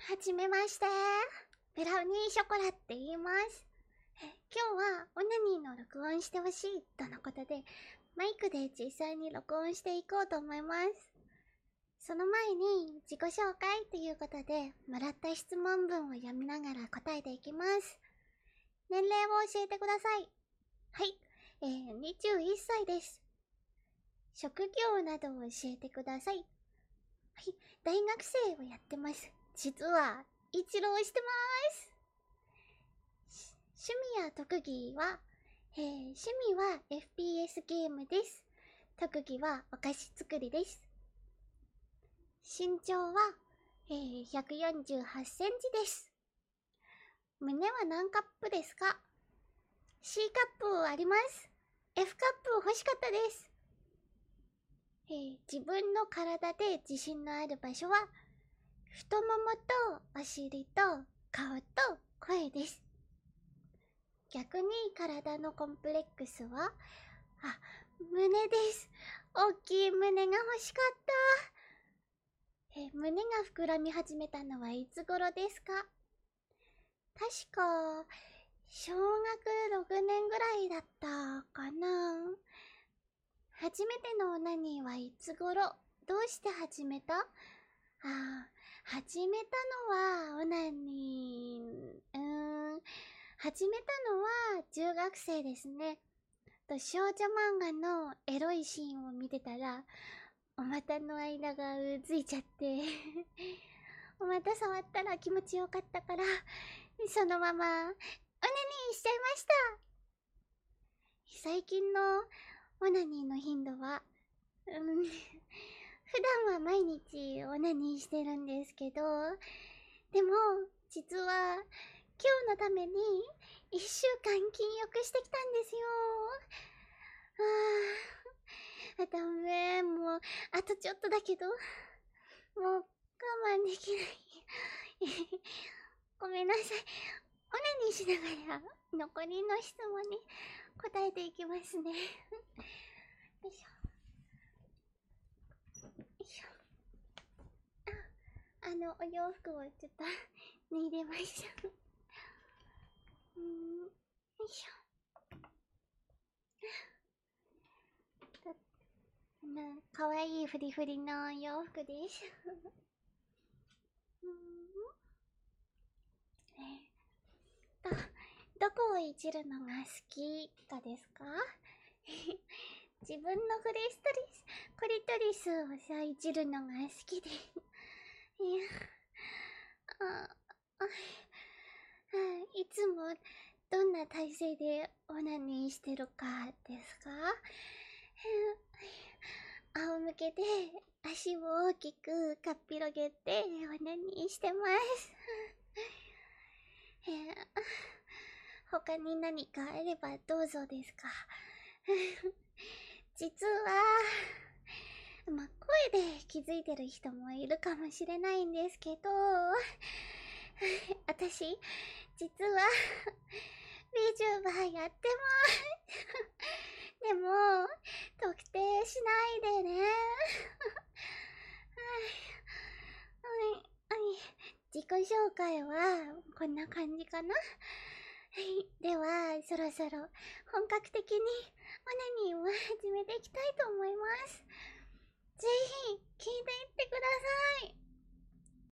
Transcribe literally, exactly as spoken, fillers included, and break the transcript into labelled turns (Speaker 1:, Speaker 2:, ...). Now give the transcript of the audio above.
Speaker 1: はじめまして。ブラウニーショコラって言います。今日はオナニーの録音してほしいとのことで、マイクで実際に録音していこうと思います。その前に自己紹介ということで、もらった質問文を読みながら答えていきます。年齢を教えてください。はい、えー、にじゅういっさいです。職業などを教えてください。はい、大学生をやってます。実は一浪してます。趣味や特技は、えー、趣味は エフピーエス ゲームです。特技はお菓子作りです。身長は、えー、ひゃくよんじゅうはちセンチです。胸は何カップですか？ C カップあります。F カップ欲しかったです。えー、自分の体で自信のある場所は太ももとお尻と顔と声です。逆に体のコンプレックスは、あ、胸です。大きい胸が欲しかった。え、胸が膨らみ始めたのはいつ頃ですか？確か、小学ろくねんぐらいだったかな。初めてのオナニーはいつ頃？どうして始めた？ああ、始めたのはオナニー、うーん、始めたのは中学生ですね。と少女漫画のエロいシーンを見てたら、お股の間がうずいちゃってお股触ったら気持ちよかったから、そのままオナニーしちゃいました。最近のオナニーの頻度は、うん、普段は毎日オナニーしてるんですけど、でも実は今日のためにいっしゅうかん禁欲してきたんですよ。あー、ダメ、もうあとちょっとだけど、もう我慢できないごめんなさい。オナニーしながら残りの質問に答えていきますねよいしょよいしょ。あ、あのお洋服をちょっと脱いでましたうーん、よいしょ。あのかわいいフリフリの洋服ですうーん、えー、とどこをいじるのが好きかですか？自分のクリストリスクリトリスをさいじるのが好きでいや、ああいつもどんな体勢でオナニーしてるかですか？仰向けで足を大きくかっぴろげてオナニーしてます他に何かあればどうぞですか？実は、まあ、声で気づいてる人もいるかもしれないんですけど、私、実は、VTuber やってますでも、特定しないでね。はい。はい。自己紹介は、こんな感じかな。はい。では、そろそろ、本格的に、オナニーを始めていきたいと思います。ぜひ、聞いていってください。